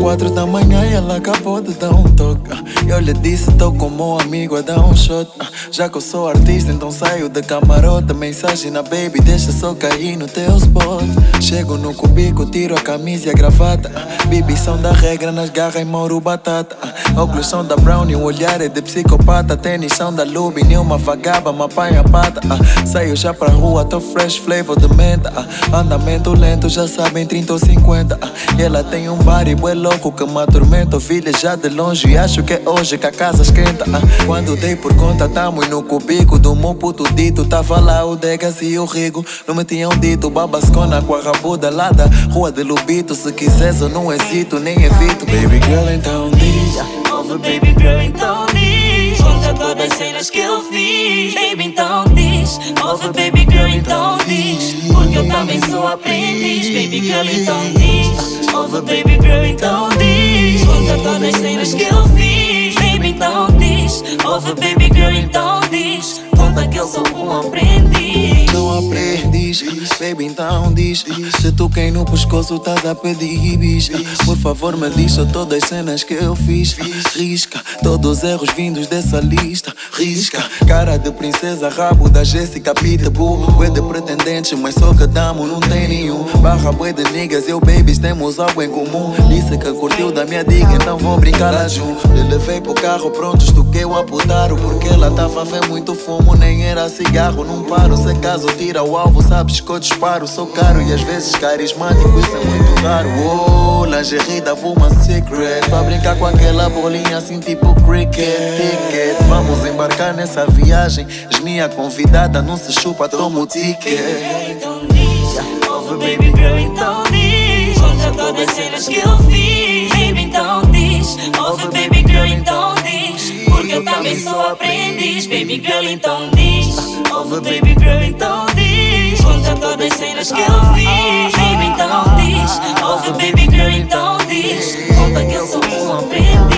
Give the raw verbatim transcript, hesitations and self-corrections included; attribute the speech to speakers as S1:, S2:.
S1: quatro da manhã e ela acabou de dar um toque. Eu lhe disse, tô como um amigo a dar um shot. Já que eu sou artista, então saio da camarota. Mensagem na baby, deixa só cair no teu spot. Chego no cubico, tiro a camisa e a gravata. Bibi são da regra, nas garras e Mauro Batata. Óculos são da Brownie, o olhar é de psicopata. Tênis são da Lube, nenhuma vagaba me apanha a pata. Saio já pra rua, tô fresh flavor de menta. Andamento lento, já sabem trinta ou cinquenta. E ela tem um body bué louco que me atormenta. Ouvi-lhe já de longe e acho que é hoje que a casa esquenta. Quando dei por conta, tamo no cubico do meu puto dito. Tava lá o Degas e o Rigo. Não me tinham dito, babascona com a rabuda lá da rua de Lubito. Se quiseres eu não hesito, nem evito. Baby girl, então diz.
S2: Over baby girl, então diz. Conta todas as cenas que eu fiz. Baby, então diz. Over baby girl, então diz. Porque eu também sou aprendiz. Baby girl, então diz. Over baby girl, então diz. Conta todas as cenas que eu fiz. Baby, então diz. Over baby girl, então diz. Conta que eu sou um aprendiz.
S1: Não aprendiz, baby, então diz. Se tu quem no pescoço estás a pedir bis. Por favor me diz só todas as cenas que eu fiz. Risca todos os erros vindos dessa lista. Risca, cara de princesa, rabo da Jéssica Pitbull. Bué de pretendentes, mas só que damo não tem nenhum. Barra bué de niggas, eu babies temos algo em comum. Disse que curtiu da minha dica, então vou brincar lá junto. Lhe levei pro carro pronto, estuquei o apodaro. Porque ela tava a ver muito fumo, nem era cigarro. Não paro, se caso tira o alvo, sabes que eu disparo. Sou caro e às vezes carismático, isso é muito raro. Oh, lingerie da uma secret. Pra brincar com aquela bolinha assim tipo cricket. Ticket, vamos embarcar nessa viagem. És minha convidada, não se chupa, toma o ticket.
S2: Então diz, over baby girl, então diz. Conta todas as cenas que eu fiz. Baby, então diz, over baby girl, então diz. Porque eu também sou aprendiz. Baby girl, então diz, over baby girl, então diz. Conta todas as cenas que eu fiz. Baby, então diz, over baby girl, então diz. Conta que eu sou um aprendiz.